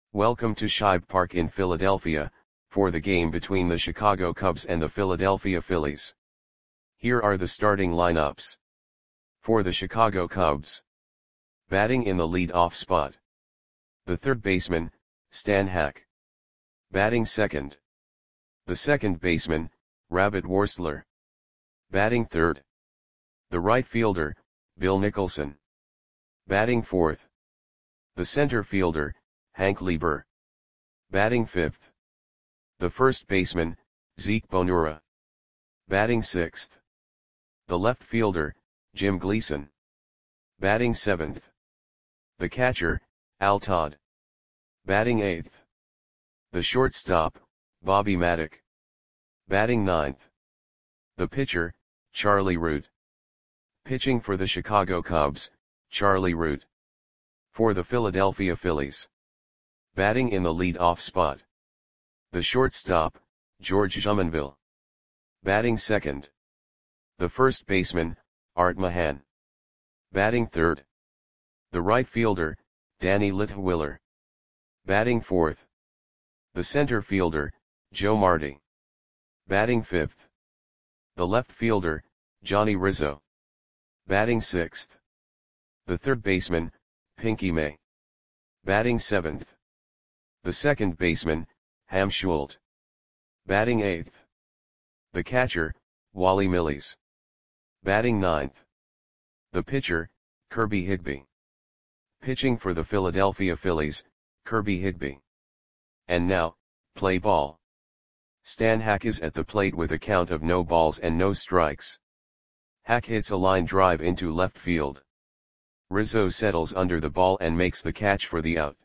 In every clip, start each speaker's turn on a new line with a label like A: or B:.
A: Welcome to Shibe Park in Philadelphia, for the game between the Chicago Cubs and the Philadelphia Phillies. Here are the starting lineups. For the Chicago Cubs. Batting in the lead-off spot. The third baseman, Stan Hack. Batting second. The second baseman, Rabbit Worstler. Batting third. The right fielder, Bill Nicholson. Batting fourth. The center fielder, Hank Lieber. Batting fifth. The first baseman, Zeke Bonura. Batting sixth. The left fielder, Jim Gleason. Batting seventh. The catcher, Al Todd. Batting eighth. The shortstop, Bobby Maddock. Batting ninth. The pitcher, Charlie Root. Pitching for the Chicago Cubs, Charlie Root. For the Philadelphia Phillies. Batting in the lead-off spot. The shortstop, George Jumonville. Batting second. The first baseman, Art Mahan. Batting third. The right fielder, Danny Litwiler. Batting fourth. The center fielder, Joe Marty. Batting fifth. The left fielder, Johnny Rizzo. Batting sixth. The third baseman, Pinky May. Batting seventh. The second baseman, Ham Schult. Batting eighth. The catcher, Wally Milles. Batting ninth. The pitcher, Kirby Higbee. Pitching for the Philadelphia Phillies, Kirby Higbee. And now, play ball. Stan Hack is at the plate with a count of no balls and no strikes. Hack hits a line drive into left field. Rizzo settles under the ball and makes the catch for the out.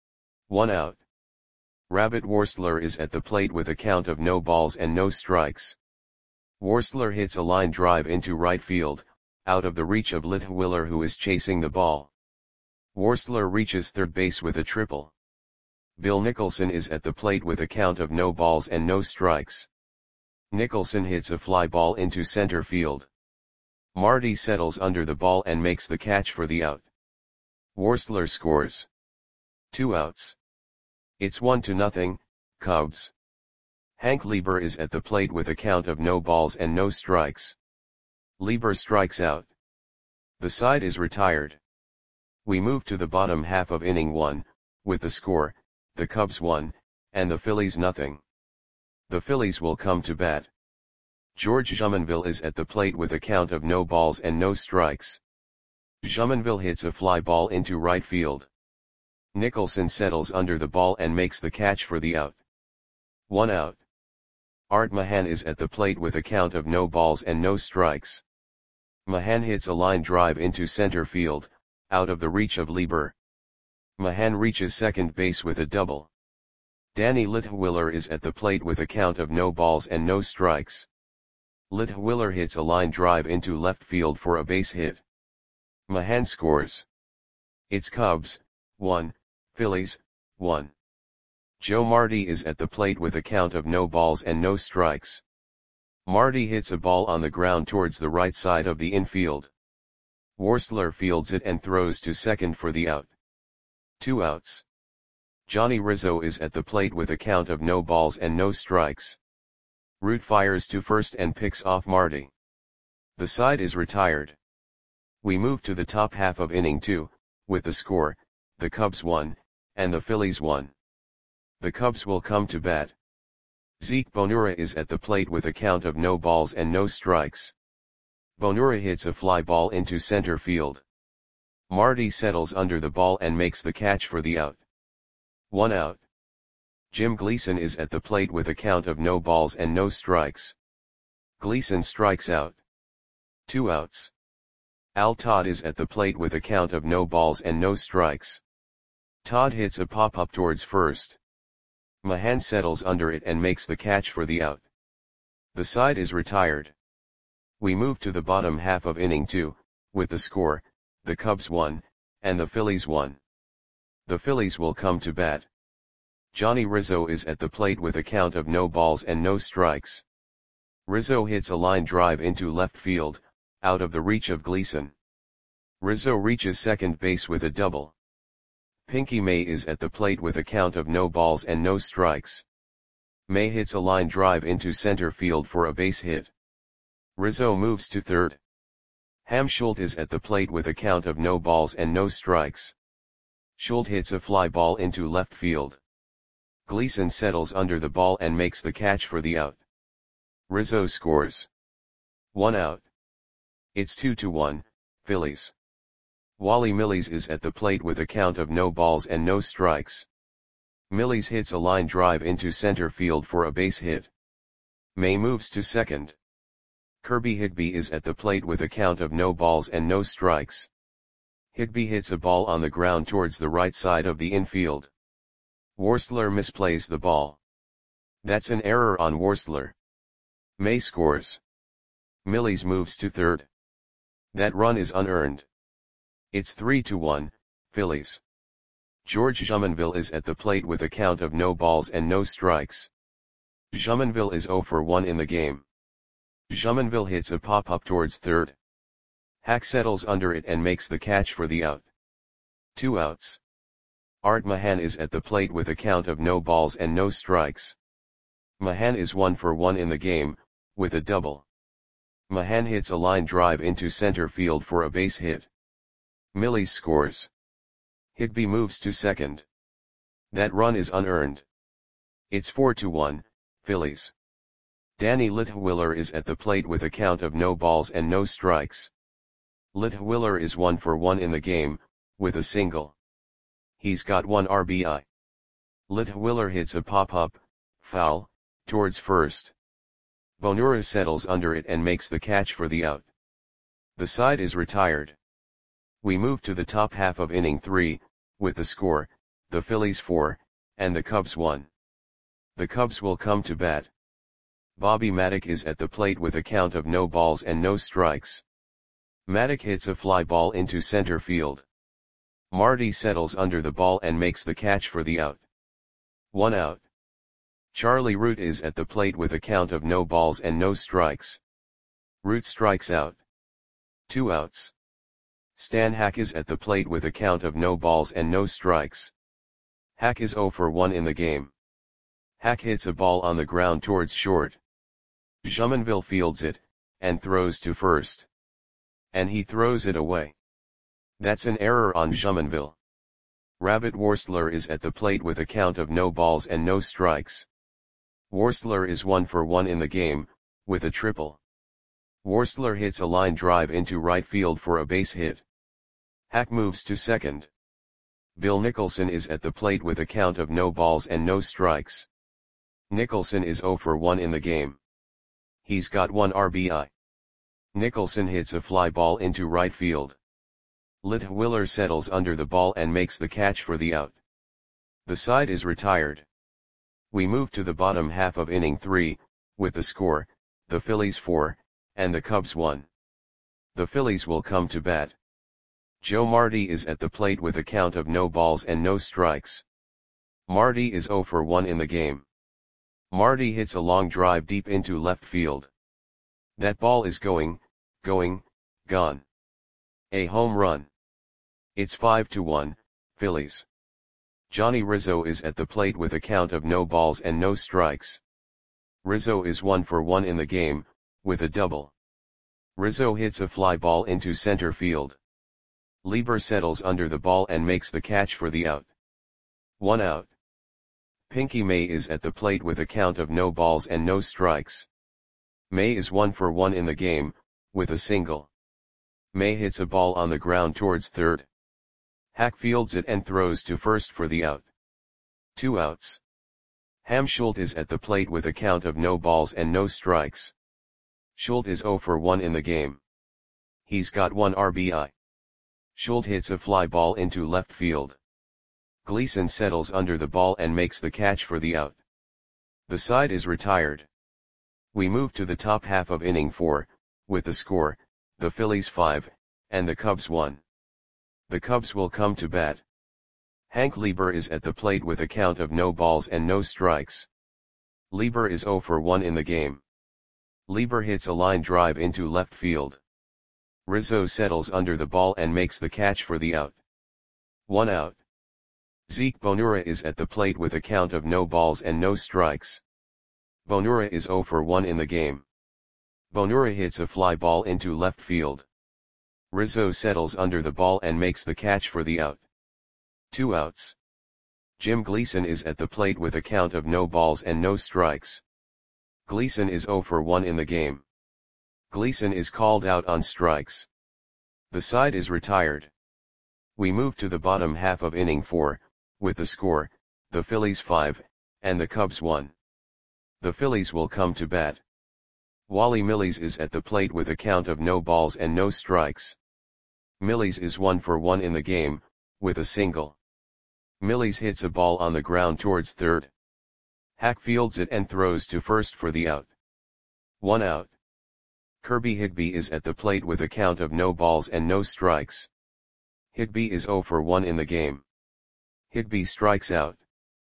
A: 1 out. Rabbit Worstler is at the plate with a count of no balls and no strikes. Worstler hits a line drive into right field, out of the reach of Litwiler, who is chasing the ball. Worstler reaches third base with a triple. Bill Nicholson is at the plate with a count of no balls and no strikes. Nicholson hits a fly ball into center field. Marty settles under the ball and makes the catch for the out. Worstler scores. 2 outs. It's 1-0, Cubs. Hank Lieber is at the plate with a count of no balls and no strikes. Lieber strikes out. The side is retired. We move to the bottom half of inning 1, with the score, the Cubs 1, and the Phillies 0. The Phillies will come to bat. George Jumonville is at the plate with a count of no balls and no strikes. Jumonville hits a fly ball into right field. Nicholson settles under the ball and makes the catch for the out. 1 out. Art Mahan is at the plate with a count of no balls and no strikes. Mahan hits a line drive into center field, out of the reach of Lieber. Mahan reaches second base with a double. Danny Litwiler is at the plate with a count of no balls and no strikes. Litwiler hits a line drive into left field for a base hit. Mahan scores. It's Cubs 1, Phillies 1. Joe Marty is at the plate with a count of no balls and no strikes. Marty hits a ball on the ground towards the right side of the infield. Worstler fields it and throws to second for the out. 2 outs. Johnny Rizzo is at the plate with a count of no balls and no strikes. Root fires to first and picks off Marty. The side is retired. We move to the top half of inning 2, with the score, the Cubs 1, and the Phillies 1. The Cubs will come to bat. Zeke Bonura is at the plate with a count of no balls and no strikes. Bonura hits a fly ball into center field. Marty settles under the ball and makes the catch for the out. 1 out. Jim Gleason is at the plate with a count of no balls and no strikes. Gleason strikes out. 2 outs. Al Todd is at the plate with a count of no balls and no strikes. Todd hits a pop-up towards first. Mahan settles under it and makes the catch for the out. The side is retired. We move to the bottom half of inning 2, with the score, the Cubs 1, and the Phillies 1. The Phillies will come to bat. Johnny Rizzo is at the plate with a count of no balls and no strikes. Rizzo hits a line drive into left field, out of the reach of Gleason. Rizzo reaches second base with a double. Pinky May is at the plate with a count of no balls and no strikes. May hits a line drive into center field for a base hit. Rizzo moves to third. Hamschult is at the plate with a count of no balls and no strikes. Schult hits a fly ball into left field. Gleason settles under the ball and makes the catch for the out. Rizzo scores. 1 out. It's 2-1, Phillies. Wally Milles is at the plate with a count of no balls and no strikes. Milles hits a line drive into center field for a base hit. May moves to second. Kirby Higby is at the plate with a count of no balls and no strikes. Higby hits a ball on the ground towards the right side of the infield. Worsler misplays the ball. That's an error on Worsler. May scores. Milles moves to third. That run is unearned. It's 3-1, Phillies. George Jumonville is at the plate with a count of no balls and no strikes. Jumonville is 0 for 1 in the game. Jumonville hits a pop-up towards third. Hack settles under it and makes the catch for the out. 2 outs. Art Mahan is at the plate with a count of no balls and no strikes. Mahan is 1 for 1 in the game, with a double. Mahan hits a line drive into center field for a base hit. Milles scores. Higby moves to second. That run is unearned. It's 4-1, Phillies. Danny Litwiller is at the plate with a count of no balls and no strikes. Litwiller is 1 for 1 in the game, with a single. He's got 1 RBI. Litwiller hits a pop-up, foul, towards first. Bonura settles under it and makes the catch for the out. The side is retired. We move to the top half of inning 3, with the score, the Phillies 4, and the Cubs 1. The Cubs will come to bat. Bobby Maddock is at the plate with a count of no balls and no strikes. Maddock hits a fly ball into center field. Marty settles under the ball and makes the catch for the out. 1 out. Charlie Root is at the plate with a count of no balls and no strikes. Root strikes out. 2 outs. Stan Hack is at the plate with a count of no balls and no strikes. Hack is 0 for 1 in the game. Hack hits a ball on the ground towards short. Jumonville fields it, and throws to first. And he throws it away. That's an error on Jumonville. Rabbit Worsler is at the plate with a count of no balls and no strikes. Worsler is 1 for 1 in the game, with a triple. Worsler hits a line drive into right field for a base hit. Hack moves to second. Bill Nicholson is at the plate with a count of no balls and no strikes. Nicholson is 0 for 1 in the game. He's got 1 RBI. Nicholson hits a fly ball into right field. Litwiller settles under the ball and makes the catch for the out. The side is retired. We move to the bottom half of inning 3, with the score, the Phillies 4, and the Cubs 1. The Phillies will come to bat. Joe Marty is at the plate with a count of no balls and no strikes. Marty is 0 for 1 in the game. Marty hits a long drive deep into left field. That ball is gone. A home run. It's 5-1, Phillies. Johnny Rizzo is at the plate with a count of no balls and no strikes. Rizzo is 1 for 1 in the game, with a double. Rizzo hits a fly ball into center field. Lieber settles under the ball and makes the catch for the out. 1 out. Pinky May is at the plate with a count of no balls and no strikes. May is 1 for 1 in the game, with a single. May hits a ball on the ground towards third. Hack fields it and throws to first for the out. 2 outs. Hamschult is at the plate with a count of no balls and no strikes. Schult is 0 for 1 in the game. He's got 1 RBI. Schult hits a fly ball into left field. Gleason settles under the ball and makes the catch for the out. The side is retired. We move to the top half of inning 4, with the score, the Phillies 5, and the Cubs 1. The Cubs will come to bat. Hank Lieber is at the plate with a count of no balls and no strikes. Lieber is 0 for 1 in the game. Lieber hits a line drive into left field. Rizzo settles under the ball and makes the catch for the out. 1 out. Zeke Bonura is at the plate with a count of no balls and no strikes. Bonura is 0 for 1 in the game. Bonura hits a fly ball into left field. Rizzo settles under the ball and makes the catch for the out. 2 outs. Jim Gleason is at the plate with a count of no balls and no strikes. Gleason is 0 for 1 in the game. Gleason is called out on strikes. The side is retired. We move to the bottom half of inning 4, with the score, the Phillies 5, and the Cubs 1. The Phillies will come to bat. Wally Milles is at the plate with a count of no balls and no strikes. Milles is 1 for 1 in the game, with a single. Milles hits a ball on the ground towards third. Hack fields it and throws to first for the out. 1 out. Kirby Higbee is at the plate with a count of no balls and no strikes. Higbee is 0 for 1 in the game. Higbee strikes out.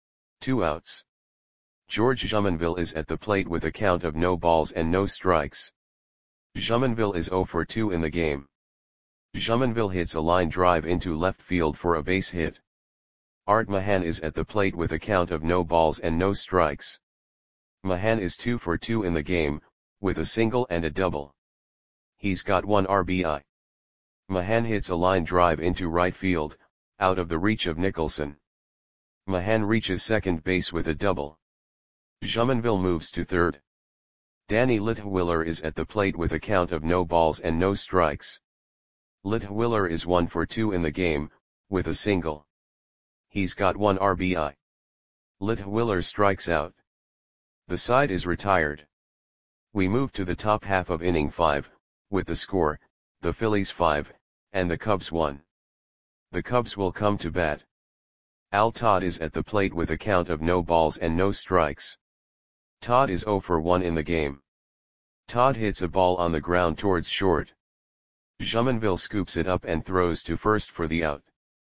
A: 2 outs. George Jumonville is at the plate with a count of no balls and no strikes. Jumonville is 0 for 2 in the game. Jumonville hits a line drive into left field for a base hit. Art Mahan is at the plate with a count of no balls and no strikes. Mahan is 2 for 2 in the game, with a single and a double. He's got 1 RBI. Mahan hits a line drive into right field, out of the reach of Nicholson. Mahan reaches second base with a double. Jumonville moves to third. Danny Litwiller is at the plate with a count of no balls and no strikes. Litwiller is 1 for 2 in the game, with a single. He's got 1 RBI. Litwiller strikes out. The side is retired. We move to the top half of inning 5, with the score, the Phillies 5, and the Cubs 1. The Cubs will come to bat. Al Todd is at the plate with a count of no balls and no strikes. Todd is 0 for 1 in the game. Todd hits a ball on the ground towards short. Jumonville scoops it up and throws to first for the out.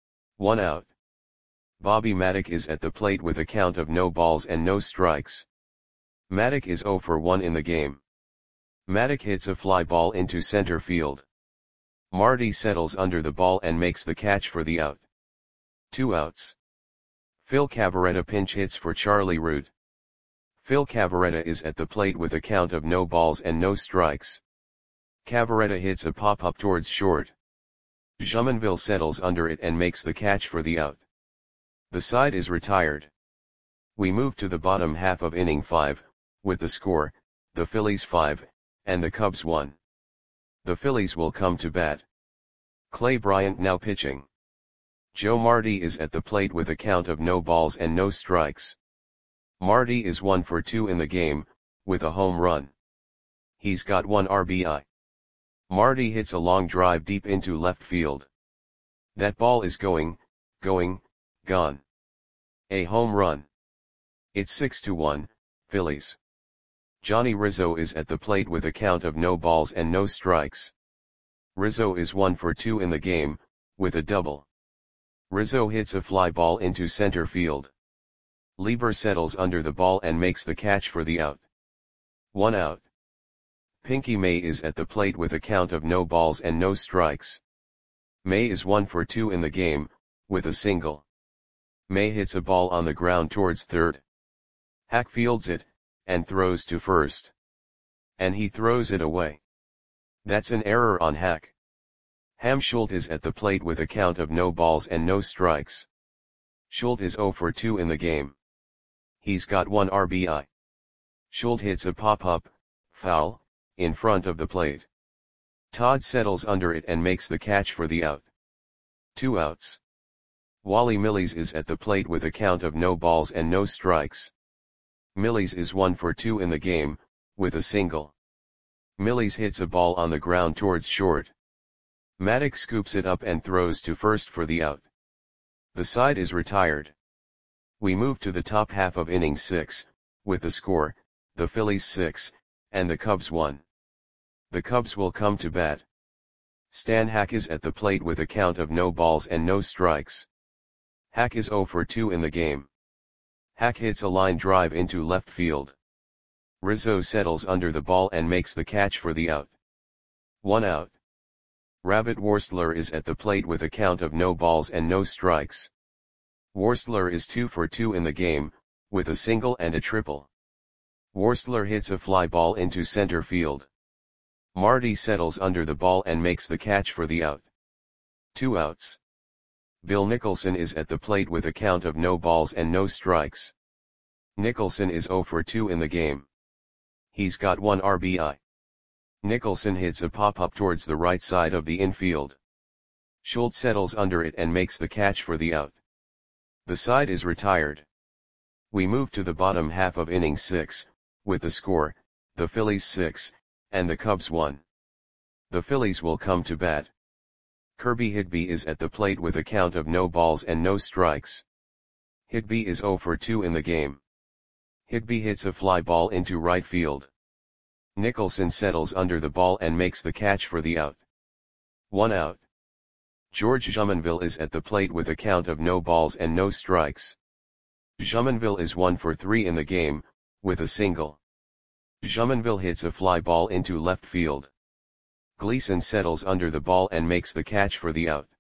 A: 1 out. Bobby Maddock is at the plate with a count of no balls and no strikes. Maddock is 0 for 1 in the game. Maddock hits a fly ball into center field. Marty settles under the ball and makes the catch for the out. 2 outs. Phil Cavarretta pinch hits for Charlie Root. Phil Cavarretta is at the plate with a count of no balls and no strikes. Cavarretta hits a pop-up towards short. Jumonville settles under it and makes the catch for the out. The side is retired. We move to the bottom half of inning 5, with the score, the Phillies 5, and the Cubs 1. The Phillies will come to bat. Clay Bryant now pitching. Joe Marty is at the plate with a count of no balls and no strikes. Marty is 1 for 2 in the game, with a home run. He's got 1 RBI. Marty hits a long drive deep into left field. That ball is going, gone. A home run. It's 6-1, Phillies. Johnny Rizzo is at the plate with a count of no balls and no strikes. Rizzo is 1 for 2 in the game, with a double. Rizzo hits a fly ball into center field. Lieber settles under the ball and makes the catch for the out. 1 out. Pinky May is at the plate with a count of no balls and no strikes. May is 1 for 2 in the game, with a single. May hits a ball on the ground towards third. Hack fields it, and throws to first. And he throws it away. That's an error on Hack. Ham Schultz is at the plate with a count of no balls and no strikes. Schultz is 0 for 2 in the game. He's got 1 RBI. Schultz hits a pop-up, foul, in front of the plate. Todd settles under it and makes the catch for the out. 2 outs. Wally Milles is at the plate with a count of no balls and no strikes. Milles is 1 for 2 in the game, with a single. Milles hits a ball on the ground towards short. Maddock scoops it up and throws to first for the out. The side is retired. We move to the top half of inning 6, with the score, the Phillies 6, and the Cubs 1. The Cubs will come to bat. Stan Hack is at the plate with a count of no balls and no strikes. Hack is 0 for 2 in the game. Hack hits a line drive into left field. Rizzo settles under the ball and makes the catch for the out. 1 out. Rabbit Worstler is at the plate with a count of no balls and no strikes. Worstler is 2 for 2 in the game, with a single and a triple. Worstler hits a fly ball into center field. Marty settles under the ball and makes the catch for the out. 2 outs. Bill Nicholson is at the plate with a count of no balls and no strikes. Nicholson is 0 for 2 in the game. He's got 1 RBI. Nicholson hits a pop-up towards the right side of the infield. Schultz settles under it and makes the catch for the out. The side is retired. We move to the bottom half of inning 6, with the score, the Phillies 6, and the Cubs 1. The Phillies will come to bat. Kirby Higby is at the plate with a count of no balls and no strikes. Higby is 0 for 2 in the game. Higby hits a fly ball into right field. Nicholson settles under the ball and makes the catch for the out. 1 out. George Jumonville is at the plate with a count of no balls and no strikes. Jumonville is 1 for 3 in the game, with a single. Jumonville hits a fly ball into left field. Gleason settles under the ball and makes the catch for the out.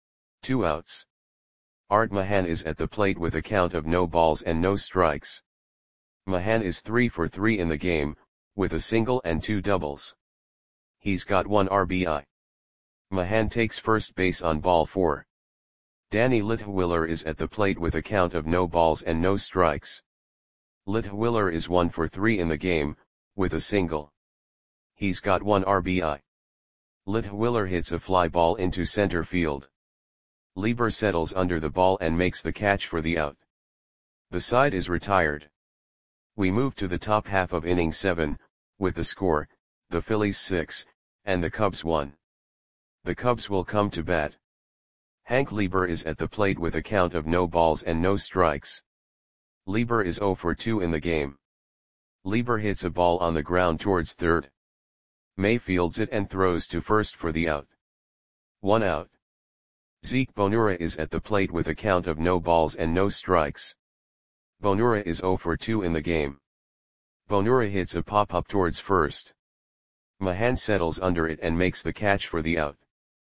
A: 2 outs. Art Mahan is at the plate with a count of no balls and no strikes. Mahan is 3 for 3 in the game, with a single and 2 doubles. He's got 1 RBI. Mahan takes first base on ball 4. Danny Litwiller is at the plate with a count of no balls and no strikes. Litwiller is 1 for 3 in the game, with a single. He's got 1 RBI. Litwiller hits a fly ball into center field. Lieber settles under the ball and makes the catch for the out. The side is retired. We move to the top half of inning 7, with the score, the Phillies 6, and the Cubs 1. The Cubs will come to bat. Hank Lieber is at the plate with a count of no balls and no strikes. Lieber is 0 for 2 in the game. Lieber hits a ball on the ground towards third. May fields it and throws to first for the out. 1 out. Zeke Bonura is at the plate with a count of no balls and no strikes. Bonura is 0 for 2 in the game. Bonura hits a pop-up towards first. Mahan settles under it and makes the catch for the out.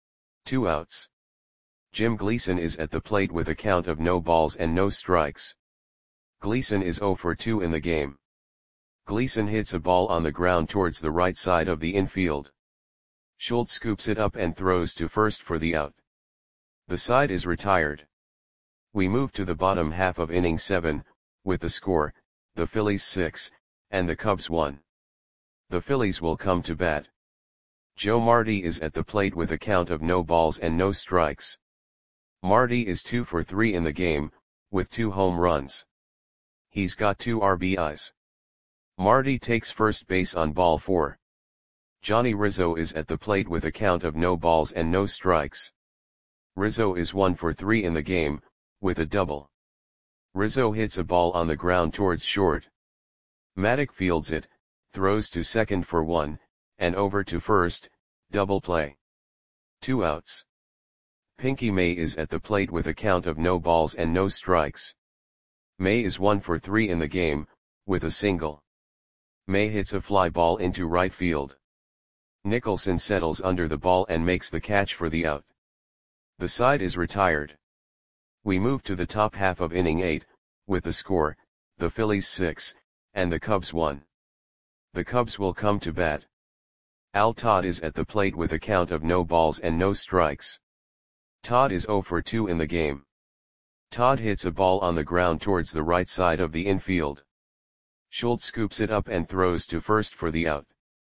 A: 2 outs. Jim Gleason is at the plate with a count of no balls and no strikes. Gleason is 0 for 2 in the game. Gleason hits a ball on the ground towards the right side of the infield. Schultz scoops it up and throws to first for the out. The side is retired. We move to the bottom half of inning 7, with the score, the Phillies 6, and the Cubs 1. The Phillies will come to bat. Joe Marty is at the plate with a count of no balls and no strikes. Marty is 2 for 3 in the game, with 2 home runs. He's got 2 RBIs. Marty takes first base on ball 4. Johnny Rizzo is at the plate with a count of no balls and no strikes. Rizzo is 1 for 3 in the game, with a double. Rizzo hits a ball on the ground towards short. Maddock fields it, throws to second for 1, and over to first, double play. 2 outs. Pinky May is at the plate with a count of no balls and no strikes. May is 1 for 3 in the game, with a single. May hits a fly ball into right field. Nicholson settles under the ball and makes the catch for the out. The side is retired. We move to the top half of inning 8, with the score, the Phillies 6, and the Cubs 1. The Cubs will come to bat. Al Todd is at the plate with a count of no balls and no strikes. Todd is 0 for 2 in the game. Todd hits a ball on the ground towards the right side of the infield. Schultz scoops it up and throws to first for the out.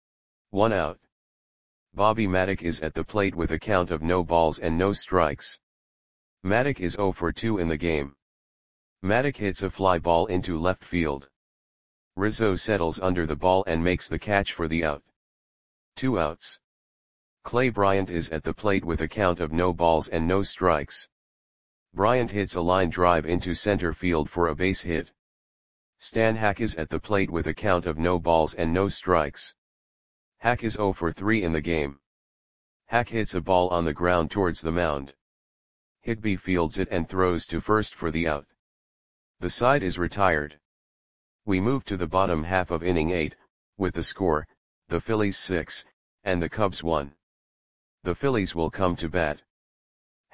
A: 1 out. Bobby Maddock is at the plate with a count of no balls and no strikes. Maddock is 0 for 2 in the game. Maddock hits a fly ball into left field. Rizzo settles under the ball and makes the catch for the out. 2 outs. Clay Bryant is at the plate with a count of no balls and no strikes. Bryant hits a line drive into center field for a base hit. Stan Hack is at the plate with a count of no balls and no strikes. Hack is 0 for 3 in the game. Hack hits a ball on the ground towards the mound. Higby fields it and throws to first for the out. The side is retired. We move to the bottom half of inning 8, with the score, the Phillies 6, and the Cubs 1. The Phillies will come to bat.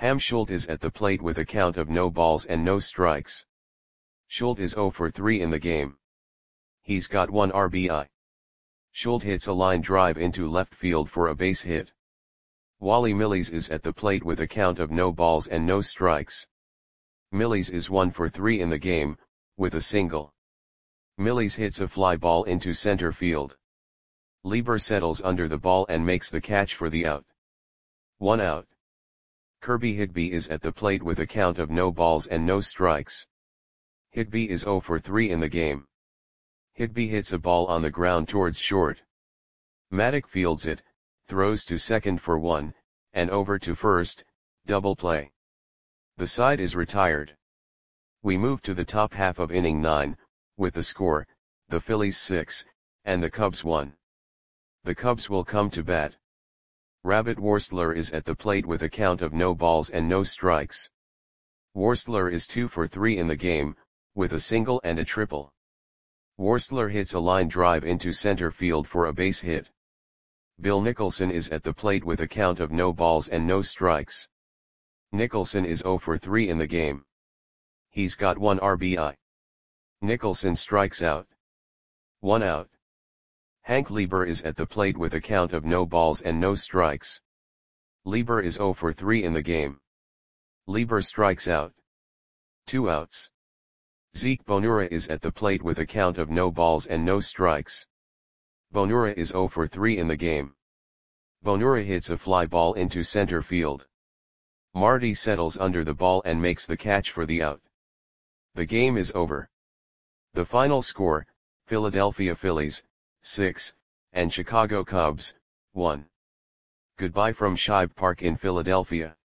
A: Schuldt is at the plate with a count of no balls and no strikes. Schuldt is 0 for 3 in the game. He's got 1 RBI. Schuldt hits a line drive into left field for a base hit. Wally Milles is at the plate with a count of no balls and no strikes. Milles is 1 for 3 in the game, with a single. Milles hits a fly ball into center field. Lieber settles under the ball and makes the catch for the out. 1 out. Kirby Higbee is at the plate with a count of no balls and no strikes. Higbee is 0 for 3 in the game. Higbee hits a ball on the ground towards short. Maddock fields it, throws to second for 1, and over to first, double play. The side is retired. We move to the top half of inning 9, with the score, the Phillies 6, and the Cubs 1. The Cubs will come to bat. Rabbit Worstler is at the plate with a count of no balls and no strikes. Worstler is 2 for 3 in the game, with a single and a triple. Worstler hits a line drive into center field for a base hit. Bill Nicholson is at the plate with a count of no balls and no strikes. Nicholson is 0 for 3 in the game. He's got 1 RBI. Nicholson strikes out. 1 out. Hank Lieber is at the plate with a count of no balls and no strikes. Lieber is 0 for 3 in the game. Lieber strikes out. 2 outs. Zeke Bonura is at the plate with a count of no balls and no strikes. Bonura is 0 for 3 in the game. Bonura hits a fly ball into center field. Marty settles under the ball and makes the catch for the out. The game is over. The final score, Philadelphia Phillies, 6, and Chicago Cubs, 1. Goodbye from Shibe Park in Philadelphia.